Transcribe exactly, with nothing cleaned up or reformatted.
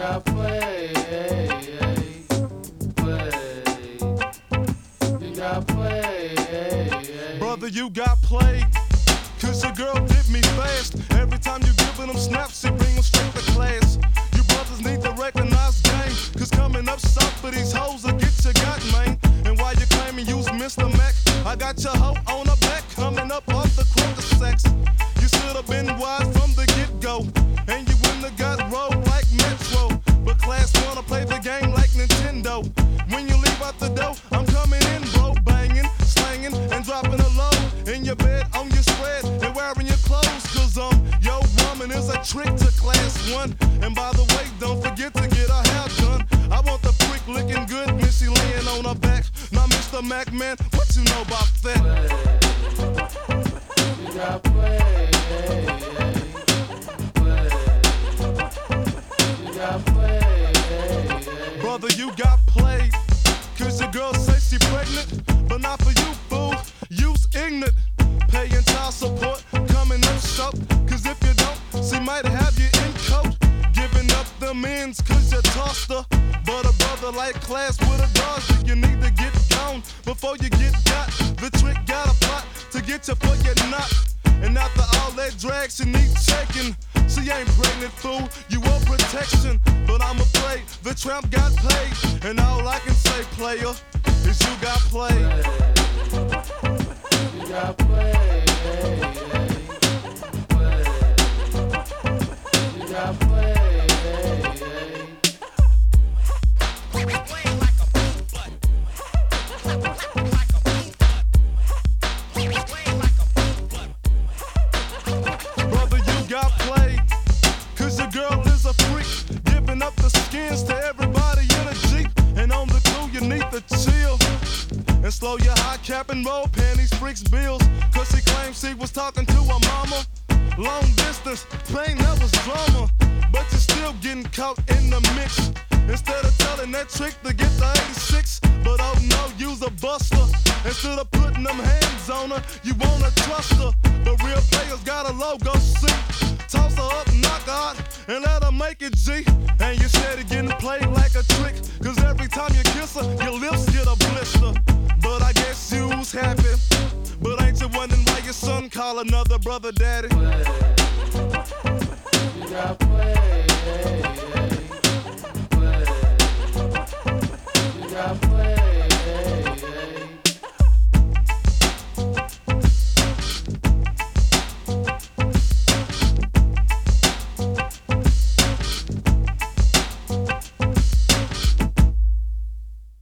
got play, play. You got play, brother, you got played. Cause your girl did me fast. Every time you giving them snaps, you bring them straight to class. You brothers need to recognize game. Cause coming up south for these hoes will get you got, man. And while you claiming you's Mister Mac, I got your hoe on her back, coming up off the quarter sex. You should've been wise from the get-go, and you wouldn't have got rolled like Metro. But class wanna play the game like Nintendo. When you leave out the door, I'm coming in, bro, banging, slanging, and dropping a load in your bed, on your spread, and wearing your clothes. Cause um, your woman is a trick to class one. And by the way, don't forget to get her hair done. I want the freak looking good, Missy laying on her back. Now, Mister Mac, man, what you know about that? play. You got play, play. You got play, brother, you got played. Cause your girl say she pregnant, but not for you, fool. You's ignorant. Paying child support, coming up short. Cause if you don't, she might have you in court. Giving up them ends cause you tossed her. But a brother like class with a dodger, you need to get gone before you get got. The trick got a plot to get you for your knot. And after all that drag, she need checking. She ain't pregnant, fool, you want protection. But I'm afraid the tramp got paid. And all I can say, player, is you got played. you got play, play. You got play. Brother, you got played. Cause your girl is a freak, giving up the skins to everybody in a Jeep. And on the two, you need to chill and slow your high cap and roll panties, freaks bills. Cause she claims she was talking to her mama. Long distance, pain that was drama. But you're still getting caught in the mix. Instead of telling that trick to get the eighty-six, but oh no, you's a buster. Instead of putting them hands on her, you wanna trust her. But real players got a logo seat. Toss her up, knock her out, and let her make it G. And you said it getting played like a trick. Cause every time you kiss her, your lips get a blister. But I guess you's happy. But ain't you wondering why your son call another brother daddy?